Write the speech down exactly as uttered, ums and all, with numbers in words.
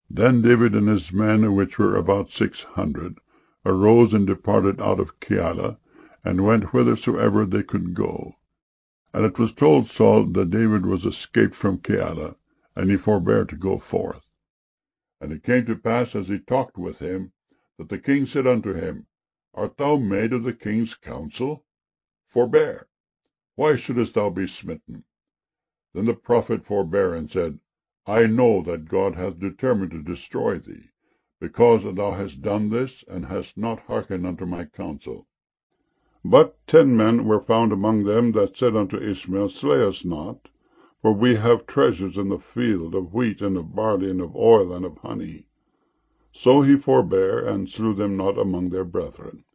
Then David and his men, which were about six hundred, arose and departed out of Keilah, and went whithersoever they could go. And it was told Saul that David was escaped from Keilah, and he forbare to go forth. And it came to pass, as he talked with him, that the king said unto him, Art thou made of the king's counsel? Forbear. Why shouldest thou be smitten? Then the prophet forbare, and said, I know that God hath determined to destroy thee, because that thou hast done this, and hast not hearkened unto my counsel. But ten men were found among them that said unto Ishmael, Slay us not, for we have treasures in the field, of wheat, and of barley, and of oil, and of honey. So he forbare, and slew them not among their brethren.